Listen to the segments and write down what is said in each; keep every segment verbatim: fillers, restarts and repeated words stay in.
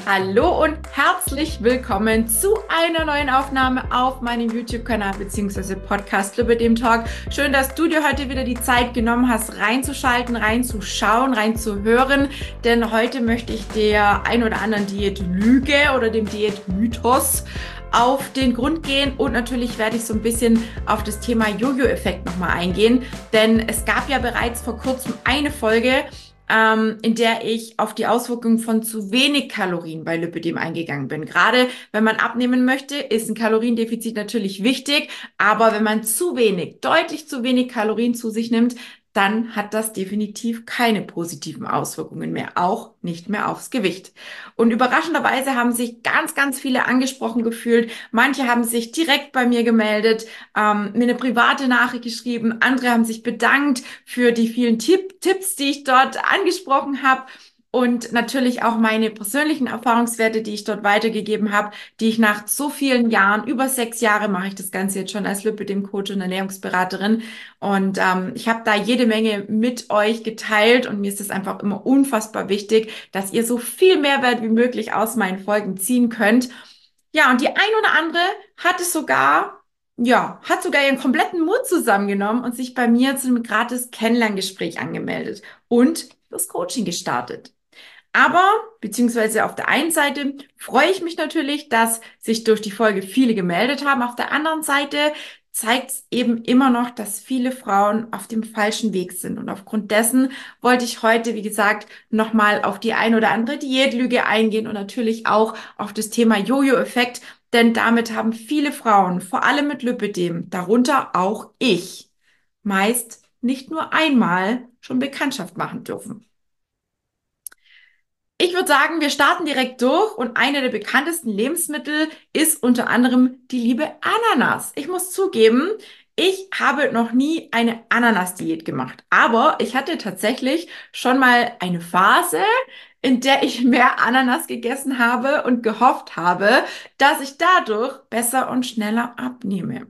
Hallo und herzlich willkommen zu einer neuen Aufnahme auf meinem YouTube-Kanal bzw. Podcast Liebe dem Talk. Schön, dass du dir heute wieder die Zeit genommen hast, reinzuschalten, reinzuschauen, reinzuhören, denn heute möchte ich der ein oder anderen Diätlüge oder dem Diätmythos auf den Grund gehen und natürlich werde ich so ein bisschen auf das Thema Jojo-Effekt nochmal eingehen, denn es gab ja bereits vor kurzem eine Folge, ähm, in der ich auf die Auswirkungen von zu wenig Kalorien bei Lipödem eingegangen bin. Gerade wenn man abnehmen möchte, ist ein Kaloriendefizit natürlich wichtig, aber wenn man zu wenig, deutlich zu wenig Kalorien zu sich nimmt, dann hat das definitiv keine positiven Auswirkungen mehr, auch nicht mehr aufs Gewicht. Und überraschenderweise haben sich ganz, ganz viele angesprochen gefühlt. Manche haben sich direkt bei mir gemeldet, ähm, mir eine private Nachricht geschrieben. Andere haben sich bedankt für die vielen Tipp Tipps, die ich dort angesprochen habe. Und natürlich auch meine persönlichen Erfahrungswerte, die ich dort weitergegeben habe, die ich nach so vielen Jahren, über sechs Jahre mache ich das Ganze jetzt schon als Lipödem-Coach und Ernährungsberaterin. Und ähm, ich habe da jede Menge mit euch geteilt und mir ist es einfach immer unfassbar wichtig, dass ihr so viel Mehrwert wie möglich aus meinen Folgen ziehen könnt. Ja, und die ein oder andere hat es sogar, ja, hat sogar ihren kompletten Mut zusammengenommen und sich bei mir zu einem gratis Kennenlerngespräch angemeldet und das Coaching gestartet. Aber, beziehungsweise auf der einen Seite freue ich mich natürlich, dass sich durch die Folge viele gemeldet haben. Auf der anderen Seite zeigt es eben immer noch, dass viele Frauen auf dem falschen Weg sind. Und aufgrund dessen wollte ich heute, wie gesagt, nochmal auf die ein oder andere Diätlüge eingehen und natürlich auch auf das Thema Jojo-Effekt. Denn damit haben viele Frauen, vor allem mit Lipödem, darunter auch ich, meist nicht nur einmal schon Bekanntschaft machen dürfen. Ich würde sagen, wir starten direkt durch und eine der bekanntesten Lebensmittel ist unter anderem die liebe Ananas. Ich muss zugeben, ich habe noch nie eine Ananas-Diät gemacht, aber ich hatte tatsächlich schon mal eine Phase, in der ich mehr Ananas gegessen habe und gehofft habe, dass ich dadurch besser und schneller abnehme.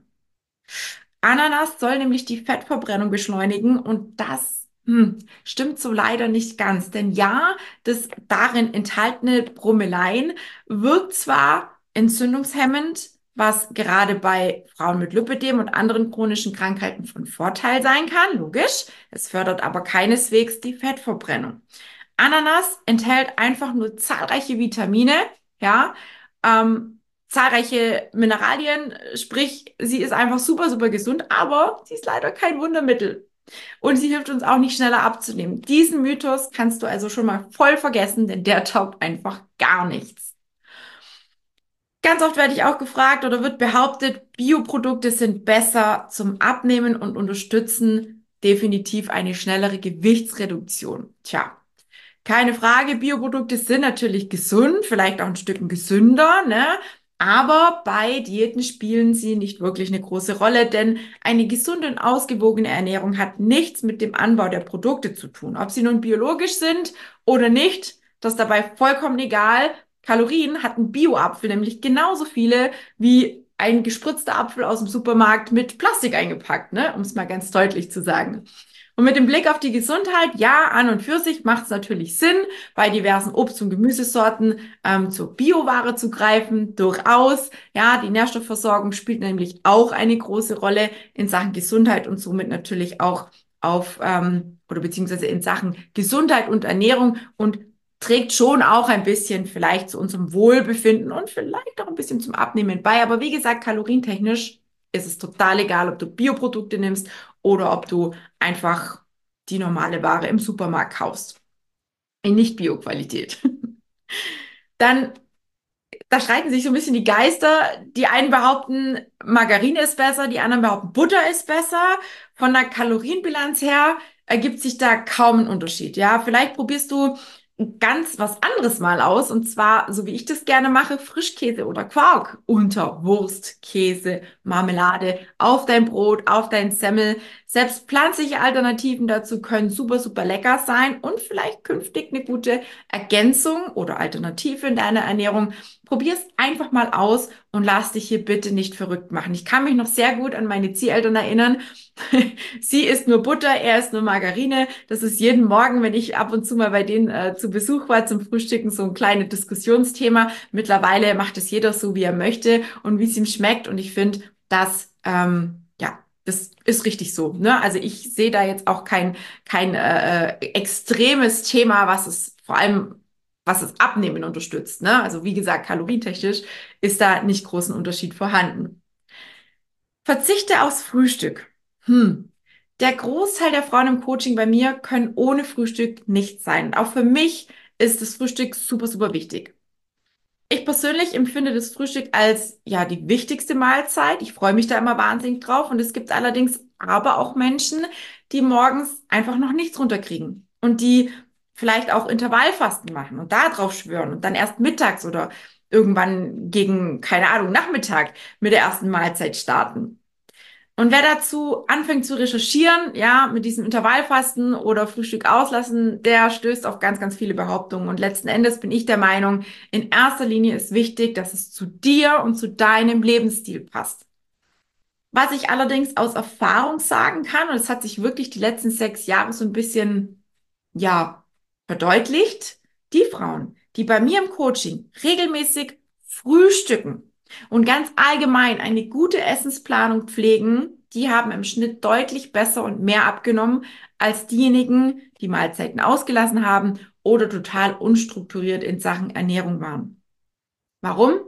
Ananas soll nämlich die Fettverbrennung beschleunigen und das hm, stimmt so leider nicht ganz. Denn ja, das darin enthaltene Bromelain wirkt zwar entzündungshemmend, was gerade bei Frauen mit Lipödem und anderen chronischen Krankheiten von Vorteil sein kann, logisch. Es fördert aber keineswegs die Fettverbrennung. Ananas enthält einfach nur zahlreiche Vitamine, ja, ähm, zahlreiche Mineralien, sprich, sie ist einfach super, super gesund, aber sie ist leider kein Wundermittel. Und sie hilft uns auch nicht schneller abzunehmen. Diesen Mythos kannst du also schon mal voll vergessen, denn der taugt einfach gar nichts. Ganz oft werde ich auch gefragt oder wird behauptet, Bioprodukte sind besser zum Abnehmen und unterstützen definitiv eine schnellere Gewichtsreduktion. Tja. Keine Frage, Bioprodukte sind natürlich gesund, vielleicht auch ein Stück gesünder, ne? Aber bei Diäten spielen sie nicht wirklich eine große Rolle, denn eine gesunde und ausgewogene Ernährung hat nichts mit dem Anbau der Produkte zu tun. Ob sie nun biologisch sind oder nicht, das ist dabei vollkommen egal. Kalorien hat ein Bio-Apfel nämlich genauso viele wie ein gespritzter Apfel aus dem Supermarkt mit Plastik eingepackt, ne? Um es mal ganz deutlich zu sagen. Und mit dem Blick auf die Gesundheit, ja, an und für sich macht es natürlich Sinn, bei diversen Obst- und Gemüsesorten ähm, zur Bioware zu greifen, durchaus. Ja, die Nährstoffversorgung spielt nämlich auch eine große Rolle in Sachen Gesundheit und somit natürlich auch auf, ähm, oder beziehungsweise in Sachen Gesundheit und Ernährung und trägt schon auch ein bisschen vielleicht zu unserem Wohlbefinden und vielleicht auch ein bisschen zum Abnehmen bei. Aber wie gesagt, kalorientechnisch ist es total egal, ob du Bioprodukte nimmst oder ob du einfach die normale Ware im Supermarkt kaufst. In Nicht-Bio-Qualität. Dann, da streiten sich so ein bisschen die Geister. Die einen behaupten, Margarine ist besser, die anderen behaupten, Butter ist besser. Von der Kalorienbilanz her ergibt sich da kaum ein Unterschied. Ja, vielleicht probierst du ganz was anderes mal aus. Und zwar, so wie ich das gerne mache, Frischkäse oder Quark unter Wurst, Käse, Marmelade, auf dein Brot, auf dein Semmel. Selbst pflanzliche Alternativen dazu können super, super lecker sein und vielleicht künftig eine gute Ergänzung oder Alternative in deiner Ernährung. Probier es einfach mal aus und lass dich hier bitte nicht verrückt machen. Ich kann mich noch sehr gut an meine Zieheltern erinnern. Sie isst nur Butter, er isst nur Margarine. Das ist jeden Morgen, wenn ich ab und zu mal bei denen äh, zu Besuch war zum Frühstücken, so ein kleines Diskussionsthema. Mittlerweile macht es jeder so, wie er möchte und wie es ihm schmeckt. Und ich finde, dass ähm, ja, das ist richtig so. Ne? Also ich sehe da jetzt auch kein kein äh, äh, extremes Thema, was es vor allem was das Abnehmen unterstützt. Ne? Also wie gesagt, kalorientechnisch ist da nicht großen Unterschied vorhanden. Verzichte aufs Frühstück. Hm. Der Großteil der Frauen im Coaching bei mir können ohne Frühstück nicht sein. Und auch für mich ist das Frühstück super, super wichtig. Ich persönlich empfinde das Frühstück als ja die wichtigste Mahlzeit. Ich freue mich da immer wahnsinnig drauf. Und es gibt allerdings aber auch Menschen, die morgens einfach noch nichts runterkriegen und die vielleicht auch Intervallfasten machen und da drauf schwören und dann erst mittags oder irgendwann gegen, keine Ahnung, Nachmittag mit der ersten Mahlzeit starten. Und wer dazu anfängt zu recherchieren, ja, mit diesem Intervallfasten oder Frühstück auslassen, der stößt auf ganz, ganz viele Behauptungen. Und letzten Endes bin ich der Meinung, in erster Linie ist wichtig, dass es zu dir und zu deinem Lebensstil passt. Was ich allerdings aus Erfahrung sagen kann, und es hat sich wirklich die letzten sechs Jahre so ein bisschen, ja, verdeutlicht, die Frauen, die bei mir im Coaching regelmäßig frühstücken und ganz allgemein eine gute Essensplanung pflegen, die haben im Schnitt deutlich besser und mehr abgenommen als diejenigen, die Mahlzeiten ausgelassen haben oder total unstrukturiert in Sachen Ernährung waren. Warum?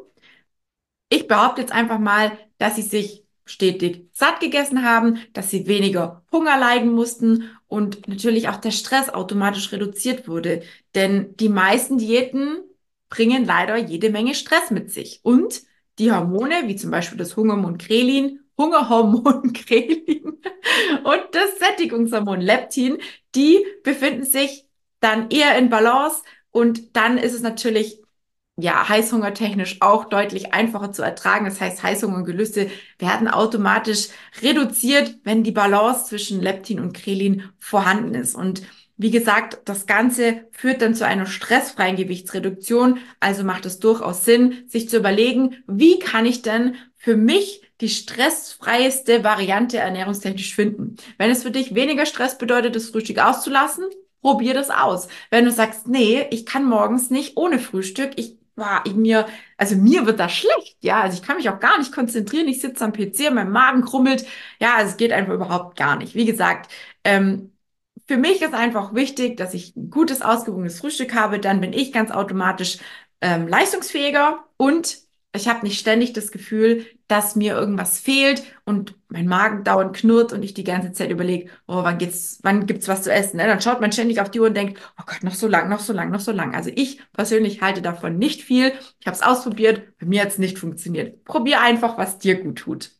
Ich behaupte jetzt einfach mal, dass sie sich stetig satt gegessen haben, dass sie weniger Hunger leiden mussten und natürlich auch der Stress automatisch reduziert wurde. Denn die meisten Diäten bringen leider jede Menge Stress mit sich. Und die Hormone, wie zum Beispiel das Hungerhormon Grelin, Hungerhormon Grelin und das Sättigungshormon Leptin, die befinden sich dann eher in Balance. Und dann ist es natürlich ja, heißhungertechnisch auch deutlich einfacher zu ertragen. Das heißt, Heißhunger und Gelüste werden automatisch reduziert, wenn die Balance zwischen Leptin und Grelin vorhanden ist. Und wie gesagt, das Ganze führt dann zu einer stressfreien Gewichtsreduktion. Also macht es durchaus Sinn, sich zu überlegen, wie kann ich denn für mich die stressfreieste Variante ernährungstechnisch finden? Wenn es für dich weniger Stress bedeutet, das Frühstück auszulassen, probier das aus. Wenn du sagst, nee, ich kann morgens nicht ohne Frühstück, ich war ich mir, also mir wird das schlecht, ja, also ich kann mich auch gar nicht konzentrieren, ich sitze am P C, mein Magen krummelt, ja, also es geht einfach überhaupt gar nicht. Wie gesagt, ähm, für mich ist einfach wichtig, dass ich ein gutes, ausgewogenes Frühstück habe, dann bin ich ganz automatisch ähm, leistungsfähiger und ich habe nicht ständig das Gefühl, dass mir irgendwas fehlt und mein Magen dauernd knurrt und ich die ganze Zeit überlege, oh, wann geht's, wann gibt's was zu essen? Ne? Dann schaut man ständig auf die Uhr und denkt, oh Gott, noch so lang, noch so lang, noch so lang. Also ich persönlich halte davon nicht viel. Ich habe es ausprobiert, bei mir hat es nicht funktioniert. Probier einfach, was dir gut tut.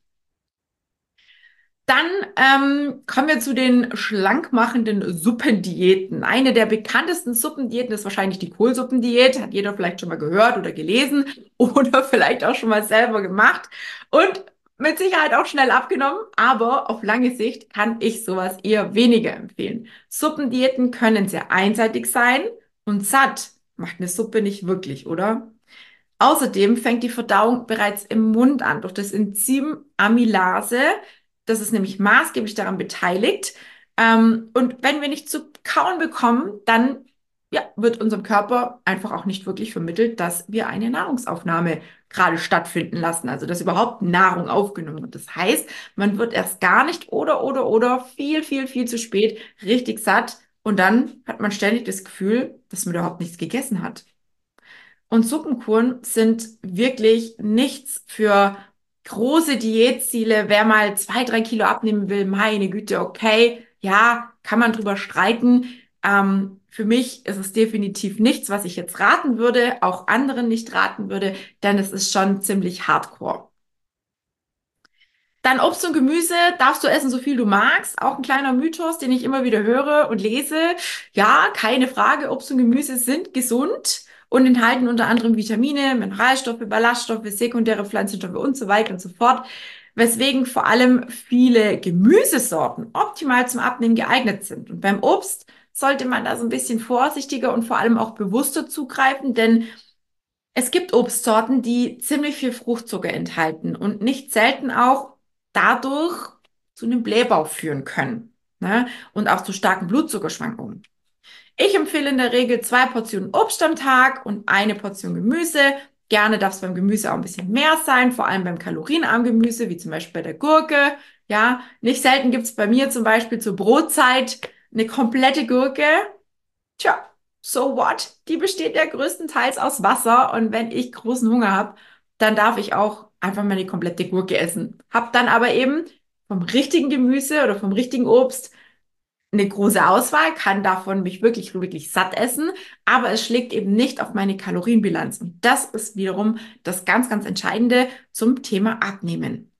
Dann ähm, kommen wir zu den schlankmachenden Suppendiäten. Eine der bekanntesten Suppendiäten ist wahrscheinlich die Kohlsuppendiät. Hat jeder vielleicht schon mal gehört oder gelesen oder vielleicht auch schon mal selber gemacht und mit Sicherheit auch schnell abgenommen. Aber auf lange Sicht kann ich sowas eher weniger empfehlen. Suppendiäten können sehr einseitig sein und satt macht eine Suppe nicht wirklich, oder? Außerdem fängt die Verdauung bereits im Mund an durch das Enzym Amylase. Das ist nämlich maßgeblich daran beteiligt. Ähm, und wenn wir nicht zu kauen bekommen, dann ja, wird unserem Körper einfach auch nicht wirklich vermittelt, dass wir eine Nahrungsaufnahme gerade stattfinden lassen, also dass überhaupt Nahrung aufgenommen wird. Das heißt, man wird erst gar nicht oder oder oder viel, viel, viel zu spät richtig satt und dann hat man ständig das Gefühl, dass man überhaupt nichts gegessen hat. Und Suppenkuren sind wirklich nichts für große Diätziele. Wer mal zwei, drei Kilo abnehmen will, meine Güte, okay, ja, kann man drüber streiten. Ähm, für mich ist es definitiv nichts, was ich jetzt raten würde, auch anderen nicht raten würde, denn es ist schon ziemlich hardcore. Dann Obst und Gemüse darfst du essen, so viel du magst. Auch ein kleiner Mythos, den ich immer wieder höre und lese. Ja, keine Frage, Obst und Gemüse sind gesund und enthalten unter anderem Vitamine, Mineralstoffe, Ballaststoffe, sekundäre Pflanzenstoffe und so weiter und so fort. weswegen vor allem viele Gemüsesorten optimal zum Abnehmen geeignet sind. Und beim Obst sollte man da so ein bisschen vorsichtiger und vor allem auch bewusster zugreifen, denn es gibt Obstsorten, die ziemlich viel Fruchtzucker enthalten und nicht selten auch dadurch zu einem Blähbauch führen können, ne? Und auch zu starken Blutzuckerschwankungen. Ich empfehle in der Regel zwei Portionen Obst am Tag und eine Portion Gemüse. Gerne darf es beim Gemüse auch ein bisschen mehr sein, vor allem beim kalorienarmen Gemüse, wie zum Beispiel bei der Gurke. Ja, nicht selten gibt es bei mir zum Beispiel zur Brotzeit eine komplette Gurke. Tja, so what? Die besteht ja größtenteils aus Wasser und wenn ich großen Hunger habe, dann darf ich auch einfach mal die komplette Gurke essen. Hab dann aber eben vom richtigen Gemüse oder vom richtigen Obst eine große Auswahl, kann davon mich wirklich, wirklich satt essen, aber es schlägt eben nicht auf meine Kalorienbilanz. Und das ist wiederum das ganz, ganz Entscheidende zum Thema Abnehmen.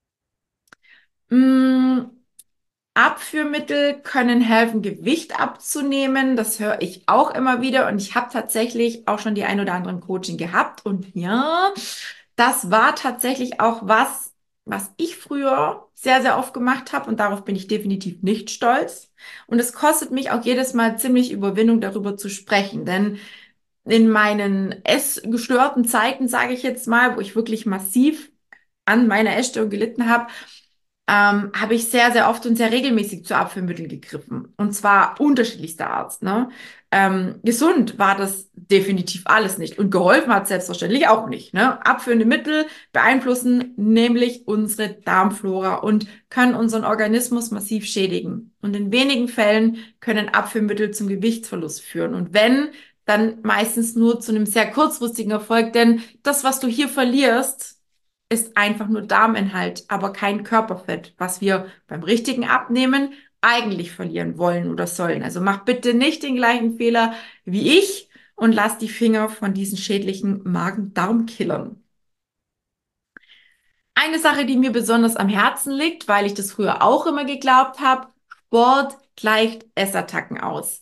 Mm, Abführmittel können helfen, Gewicht abzunehmen. Das höre ich auch immer wieder und ich habe tatsächlich auch schon die ein oder anderen Coaching gehabt und ja, das war tatsächlich auch was, was ich früher sehr, sehr oft gemacht habe und darauf bin ich definitiv nicht stolz. Und es kostet mich auch jedes Mal ziemlich Überwindung, darüber zu sprechen, denn in meinen essgestörten Zeiten, sage ich jetzt mal, wo ich wirklich massiv an meiner Essstörung gelitten habe, ähm, habe ich sehr, sehr oft und sehr regelmäßig zu Abführmitteln gegriffen. Und zwar unterschiedlichster Art, ne? Ähm, gesund war das definitiv alles nicht. Und geholfen hat selbstverständlich auch nicht, ne? Abführende Mittel beeinflussen nämlich unsere Darmflora und können unseren Organismus massiv schädigen. Und in wenigen Fällen können Abführmittel zum Gewichtsverlust führen. Und wenn, dann meistens nur zu einem sehr kurzfristigen Erfolg, denn das, was du hier verlierst, ist einfach nur Darminhalt, aber kein Körperfett, was wir beim richtigen Abnehmen eigentlich verlieren wollen oder sollen. Also mach bitte nicht den gleichen Fehler wie ich und lass die Finger von diesen schädlichen Magen-Darm-Killern. Eine Sache, die mir besonders am Herzen liegt, weil ich das früher auch immer geglaubt habe: Sport gleicht Essattacken aus.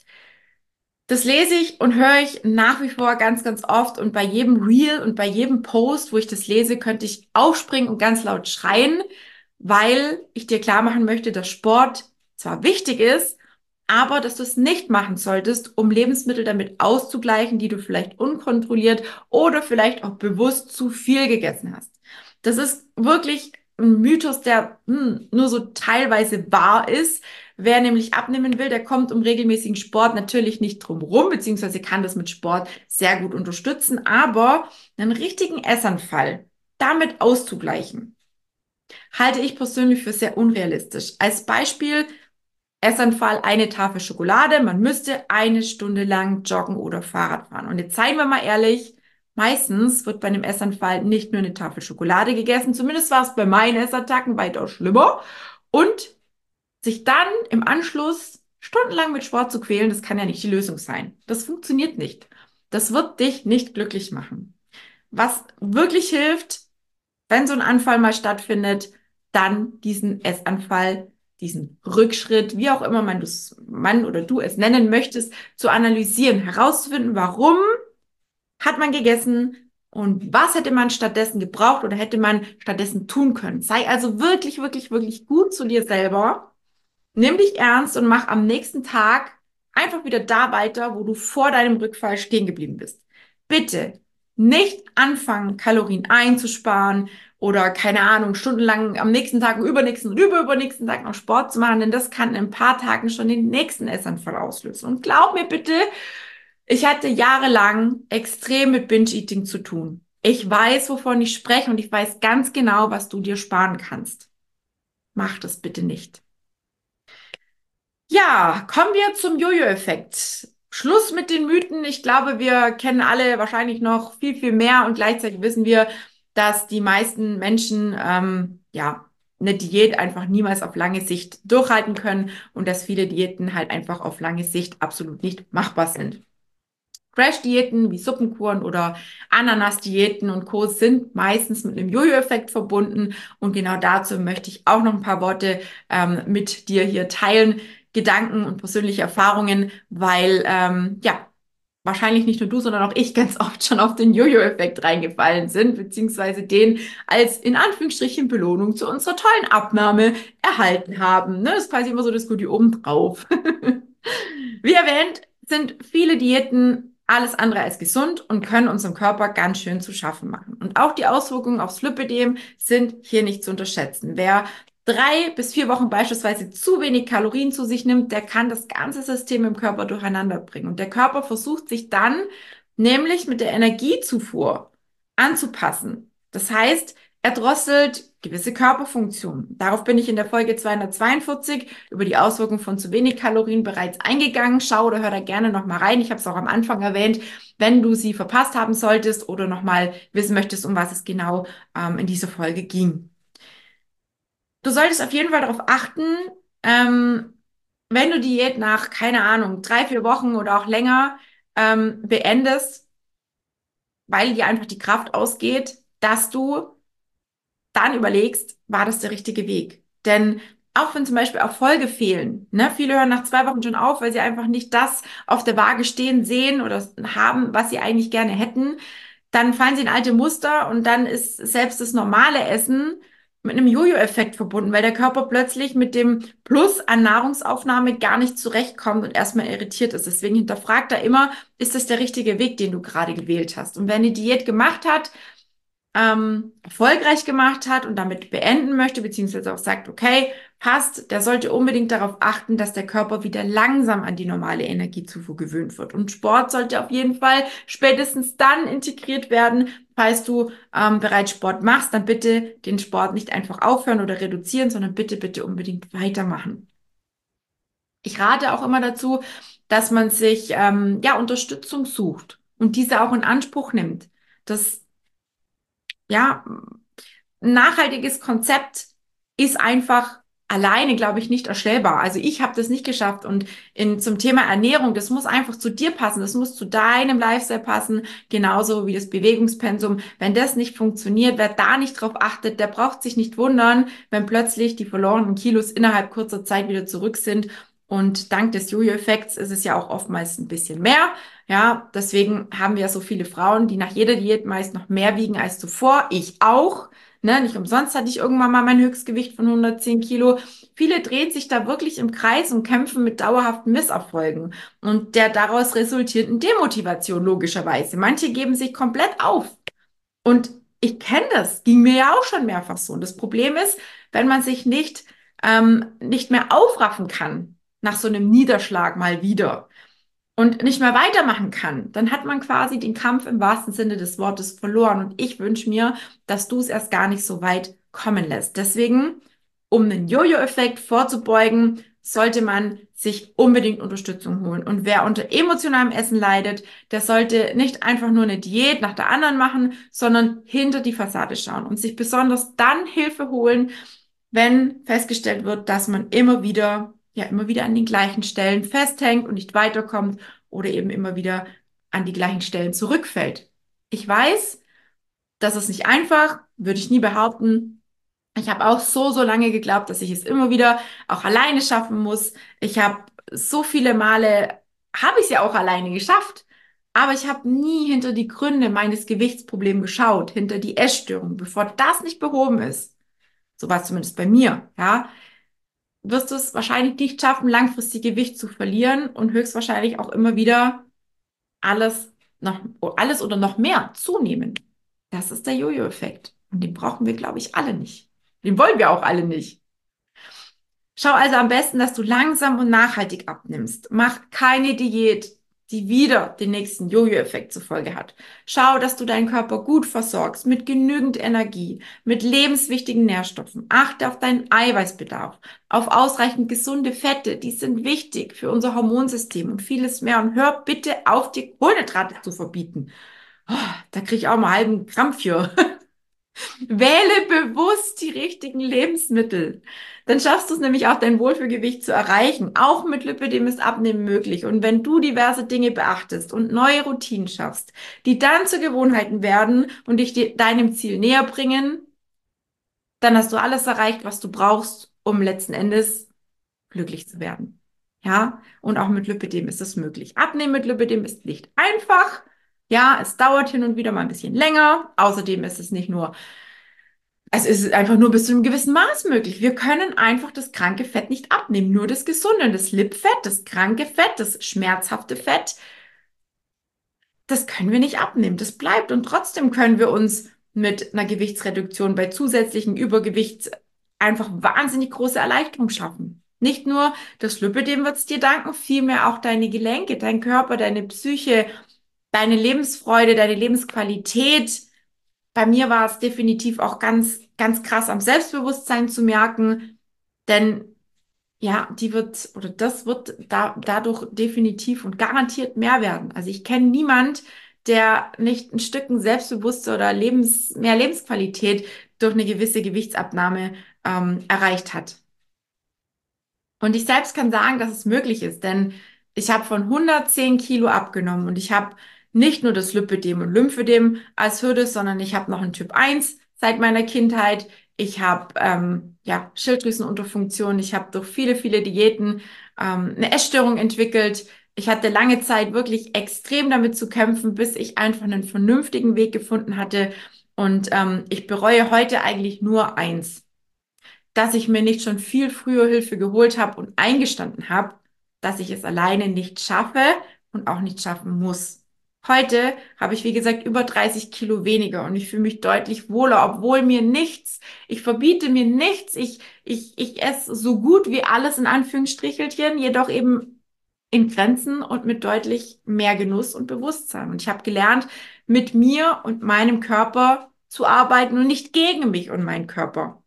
Das lese ich und höre ich nach wie vor ganz, ganz oft und bei jedem Reel und bei jedem Post, wo ich das lese, könnte ich aufspringen und ganz laut schreien, weil ich dir klar machen möchte, dass Sport zwar wichtig ist, aber dass du es nicht machen solltest, um Lebensmittel damit auszugleichen, die du vielleicht unkontrolliert oder vielleicht auch bewusst zu viel gegessen hast. Das ist wirklich ein Mythos, der hm, nur so teilweise wahr ist. Wer nämlich abnehmen will, der kommt um regelmäßigen Sport natürlich nicht drum rum, beziehungsweise kann das mit Sport sehr gut unterstützen, aber einen richtigen Essanfall damit auszugleichen, halte ich persönlich für sehr unrealistisch. Als Beispiel: Essanfall, eine Tafel Schokolade. Man müsste eine Stunde lang joggen oder Fahrrad fahren. Und jetzt seien wir mal ehrlich, meistens wird bei einem Essanfall nicht nur eine Tafel Schokolade gegessen. Zumindest war es bei meinen Essattacken weitaus schlimmer. Und sich dann im Anschluss stundenlang mit Sport zu quälen, das kann ja nicht die Lösung sein. Das funktioniert nicht. Das wird dich nicht glücklich machen. Was wirklich hilft, wenn so ein Anfall mal stattfindet, dann diesen Essanfall, diesen Rückschritt, wie auch immer man, das, man oder du es nennen möchtest, zu analysieren, herauszufinden, warum hat man gegessen und was hätte man stattdessen gebraucht oder hätte man stattdessen tun können. Sei also wirklich, wirklich, wirklich gut zu dir selber. Nimm dich ernst und mach am nächsten Tag einfach wieder da weiter, wo du vor deinem Rückfall stehen geblieben bist. Bitte nicht anfangen, Kalorien einzusparen oder keine Ahnung, stundenlang am nächsten Tag, übernächsten und überübernächsten Tag noch Sport zu machen, denn das kann in ein paar Tagen schon den nächsten Essanfall auslösen. Und glaub mir bitte, ich hatte jahrelang extrem mit Binge-Eating zu tun. Ich weiß, wovon ich spreche und ich weiß ganz genau, was du dir sparen kannst. Mach das bitte nicht. Ja, kommen wir zum Jojo-Effekt. Schluss mit den Mythen. Ich glaube, wir kennen alle wahrscheinlich noch viel, viel mehr und gleichzeitig wissen wir, dass die meisten Menschen ähm, ja eine Diät einfach niemals auf lange Sicht durchhalten können und dass viele Diäten halt einfach auf lange Sicht absolut nicht machbar sind. Crash-Diäten wie Suppenkuren oder Ananas-Diäten und Co. sind meistens mit einem Jojo-Effekt verbunden. Und genau dazu möchte ich auch noch ein paar Worte ähm, mit dir hier teilen. Gedanken und persönliche Erfahrungen, weil ähm, ja, wahrscheinlich nicht nur du, sondern auch ich ganz oft schon auf den Jojo-Effekt reingefallen sind, beziehungsweise den als in Anführungsstrichen Belohnung zu unserer tollen Abnahme erhalten haben. Ne? Das ist quasi immer so das Gute obendrauf. Wie erwähnt, sind viele Diäten alles andere als gesund und können unserem Körper ganz schön zu schaffen machen. Und auch die Auswirkungen aufs Lipödem sind hier nicht zu unterschätzen. Wer drei bis vier Wochen beispielsweise zu wenig Kalorien zu sich nimmt, der kann das ganze System im Körper durcheinander bringen. Und der Körper versucht sich dann nämlich mit der Energiezufuhr anzupassen. Das heißt, er drosselt gewisse Körperfunktionen. Darauf bin ich in der Folge zweihundertzweiundvierzig über die Auswirkungen von zu wenig Kalorien bereits eingegangen. Schau oder hör da gerne nochmal rein. Ich habe es auch am Anfang erwähnt, wenn du sie verpasst haben solltest oder nochmal wissen möchtest, um was es genau ähm, in dieser Folge ging. Du solltest auf jeden Fall darauf achten, ähm, wenn du Diät nach, keine Ahnung, drei, vier Wochen oder auch länger ähm, beendest, weil dir einfach die Kraft ausgeht, dass du dann überlegst, war das der richtige Weg? Denn auch wenn zum Beispiel Erfolge fehlen, ne, viele hören nach zwei Wochen schon auf, weil sie einfach nicht das auf der Waage stehen sehen oder haben, was sie eigentlich gerne hätten, dann fallen sie in alte Muster und dann ist selbst das normale Essen mit einem Jojo-Effekt verbunden, weil der Körper plötzlich mit dem Plus an Nahrungsaufnahme gar nicht zurechtkommt und erstmal irritiert ist. Deswegen hinterfragt er immer, ist das der richtige Weg, den du gerade gewählt hast? Und wer eine Diät gemacht hat, ähm, erfolgreich gemacht hat und damit beenden möchte, beziehungsweise auch sagt, okay, passt, der sollte unbedingt darauf achten, dass der Körper wieder langsam an die normale Energiezufuhr gewöhnt wird. Und Sport sollte auf jeden Fall spätestens dann integriert werden. Falls du ähm, bereits Sport machst, dann bitte den Sport nicht einfach aufhören oder reduzieren, sondern bitte, bitte unbedingt weitermachen. Ich rate auch immer dazu, dass man sich ähm, ja Unterstützung sucht und diese auch in Anspruch nimmt. Das ja, ein nachhaltiges Konzept ist einfach alleine, glaube ich, nicht erstellbar. Also ich habe das nicht geschafft. Und in, zum Thema Ernährung, das muss einfach zu dir passen, das muss zu deinem Lifestyle passen, genauso wie das Bewegungspensum. Wenn das nicht funktioniert, wer da nicht drauf achtet, der braucht sich nicht wundern, wenn plötzlich die verlorenen Kilos innerhalb kurzer Zeit wieder zurück sind. Und dank des Jojo-Effekts ist es ja auch oftmals ein bisschen mehr. Ja, deswegen haben wir ja so viele Frauen, die nach jeder Diät meist noch mehr wiegen als zuvor. Ich auch. Ne, nicht umsonst hatte ich irgendwann mal mein Höchstgewicht von hundertzehn Kilo. Viele drehen sich da wirklich im Kreis und kämpfen mit dauerhaften Misserfolgen und der daraus resultierenden Demotivation logischerweise. Manche geben sich komplett auf. Und ich kenne das, ging mir ja auch schon mehrfach so. Und das Problem ist, wenn man sich nicht, ähm, nicht mehr aufraffen kann nach so einem Niederschlag mal wieder und nicht mehr weitermachen kann, dann hat man quasi den Kampf im wahrsten Sinne des Wortes verloren. Und ich wünsche mir, dass du es erst gar nicht so weit kommen lässt. Deswegen, um den Jojo-Effekt vorzubeugen, sollte man sich unbedingt Unterstützung holen. Und wer unter emotionalem Essen leidet, der sollte nicht einfach nur eine Diät nach der anderen machen, sondern hinter die Fassade schauen und sich besonders dann Hilfe holen, wenn festgestellt wird, dass man immer wieder, ja, immer wieder an den gleichen Stellen festhängt und nicht weiterkommt oder eben immer wieder an die gleichen Stellen zurückfällt. Ich weiß, das ist nicht einfach, würde ich nie behaupten. Ich habe auch so, so lange geglaubt, dass ich es immer wieder auch alleine schaffen muss. Ich habe so viele Male, habe ich es ja auch alleine geschafft. Aber ich habe nie hinter die Gründe meines Gewichtsproblems geschaut, hinter die Essstörung, bevor das nicht behoben ist. So war es zumindest bei mir, ja, wirst du es wahrscheinlich nicht schaffen, langfristig Gewicht zu verlieren und höchstwahrscheinlich auch immer wieder alles noch, alles oder noch mehr zunehmen. Das ist der Jojo-Effekt. Und den brauchen wir, glaube ich, alle nicht. Den wollen wir auch alle nicht. Schau also am besten, dass du langsam und nachhaltig abnimmst. Mach keine Diät, die wieder den nächsten Jojo-Effekt zur Folge hat. Schau, dass du deinen Körper gut versorgst mit genügend Energie, mit lebenswichtigen Nährstoffen. Achte auf deinen Eiweißbedarf, auf ausreichend gesunde Fette. Die sind wichtig für unser Hormonsystem und vieles mehr. Und hör bitte auf, dir Kohlenhydrate zu verbieten. Oh, da kriege ich auch mal einen halben Krampf für. Wähle bewusst die richtigen Lebensmittel. Dann schaffst du es nämlich auch, dein Wohlfühlgewicht zu erreichen. Auch mit Lipödem ist Abnehmen möglich. Und wenn du diverse Dinge beachtest und neue Routinen schaffst, die dann zu Gewohnheiten werden und dich de deinem Ziel näher bringen, dann hast du alles erreicht, was du brauchst, um letzten Endes glücklich zu werden. Ja, und auch mit Lipidem ist es möglich. Abnehmen mit Lipidem ist nicht einfach. Ja, es dauert hin und wieder mal ein bisschen länger. Außerdem ist es nicht nur, es ist einfach nur bis zu einem gewissen Maß möglich. Wir können einfach das kranke Fett nicht abnehmen, nur das gesunde, das Lipfett, das kranke Fett, das schmerzhafte Fett, das können wir nicht abnehmen. Das bleibt und trotzdem können wir uns mit einer Gewichtsreduktion bei zusätzlichem Übergewicht einfach wahnsinnig große Erleichterung schaffen. Nicht nur das Lipödem wird es dir danken, vielmehr auch deine Gelenke, dein Körper, deine Psyche, deine Lebensfreude, deine Lebensqualität. Bei mir war es definitiv auch ganz, ganz krass am Selbstbewusstsein zu merken, denn ja, die wird oder das wird da, dadurch definitiv und garantiert mehr werden. Also ich kenne niemand, der nicht ein Stückchen selbstbewusster oder Lebens, mehr Lebensqualität durch eine gewisse Gewichtsabnahme ähm, erreicht hat. Und ich selbst kann sagen, dass es möglich ist, denn ich habe von hundertzehn Kilo abgenommen und ich habe nicht nur das Lipödem und Lymphödem als Hürde, sondern ich habe noch einen Typ eins seit meiner Kindheit. Ich habe ähm, ja, Schilddrüsenunterfunktion. Ich habe durch viele, viele Diäten ähm, eine Essstörung entwickelt. Ich hatte lange Zeit wirklich extrem damit zu kämpfen, bis ich einfach einen vernünftigen Weg gefunden hatte. Und ähm, ich bereue heute eigentlich nur eins, dass ich mir nicht schon viel früher Hilfe geholt habe und eingestanden habe, dass ich es alleine nicht schaffe und auch nicht schaffen muss. Heute habe ich, wie gesagt, über dreißig Kilo weniger und ich fühle mich deutlich wohler, obwohl mir nichts, ich verbiete mir nichts, ich, ich, ich esse so gut wie alles in Anführungsstrichelchen, jedoch eben in Grenzen und mit deutlich mehr Genuss und Bewusstsein. Und ich habe gelernt, mit mir und meinem Körper zu arbeiten und nicht gegen mich und meinen Körper.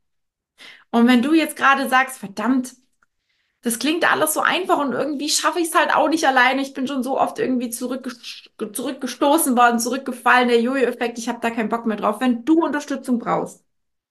Und wenn du jetzt gerade sagst, verdammt, das klingt alles so einfach und irgendwie schaffe ich es halt auch nicht alleine. Ich bin schon so oft irgendwie zurückges zurückgestoßen worden, zurückgefallen, der Jojo-Effekt, ich habe da keinen Bock mehr drauf. Wenn du Unterstützung brauchst,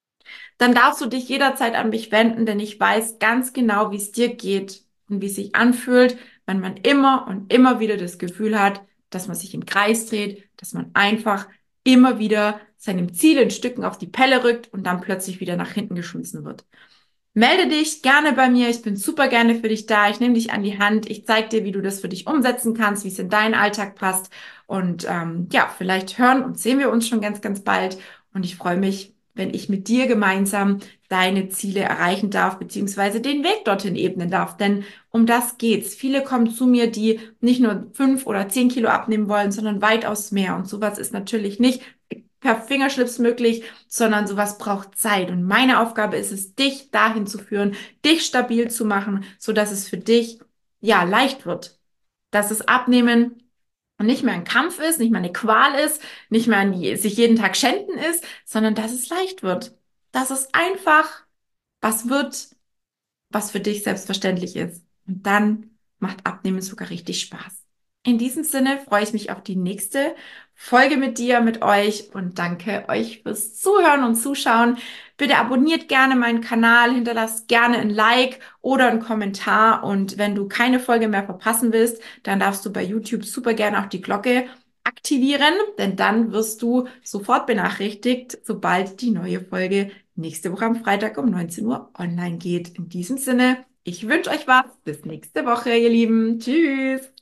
dann darfst du dich jederzeit an mich wenden, denn ich weiß ganz genau, wie es dir geht und wie es sich anfühlt, wenn man immer und immer wieder das Gefühl hat, dass man sich im Kreis dreht, dass man einfach immer wieder seinem Ziel in Stücken auf die Pelle rückt und dann plötzlich wieder nach hinten geschmissen wird. Melde dich gerne bei mir. Ich bin super gerne für dich da. Ich nehme dich an die Hand. Ich zeige dir, wie du das für dich umsetzen kannst, wie es in deinen Alltag passt. Und ähm, ja, vielleicht hören und sehen wir uns schon ganz, ganz bald. Und ich freue mich, wenn ich mit dir gemeinsam deine Ziele erreichen darf, beziehungsweise den Weg dorthin ebnen darf. Denn um das geht's. Viele kommen zu mir, die nicht nur fünf oder zehn Kilo abnehmen wollen, sondern weitaus mehr. Und sowas ist natürlich nicht per Fingerschnips möglich, sondern sowas braucht Zeit. Und meine Aufgabe ist es, dich dahin zu führen, dich stabil zu machen, so dass es für dich, ja, leicht wird. Dass es Abnehmen nicht mehr ein Kampf ist, nicht mehr eine Qual ist, nicht mehr ein, sich jeden Tag schänden ist, sondern dass es leicht wird. Dass es einfach was wird, was für dich selbstverständlich ist. Und dann macht Abnehmen sogar richtig Spaß. In diesem Sinne freue ich mich auf die nächste Folge mit dir, mit euch und danke euch fürs Zuhören und Zuschauen. Bitte abonniert gerne meinen Kanal, hinterlasst gerne ein Like oder einen Kommentar und wenn du keine Folge mehr verpassen willst, dann darfst du bei YouTube super gerne auch die Glocke aktivieren, denn dann wirst du sofort benachrichtigt, sobald die neue Folge nächste Woche am Freitag um neunzehn Uhr online geht. In diesem Sinne, ich wünsche euch was. Bis nächste Woche, ihr Lieben. Tschüss.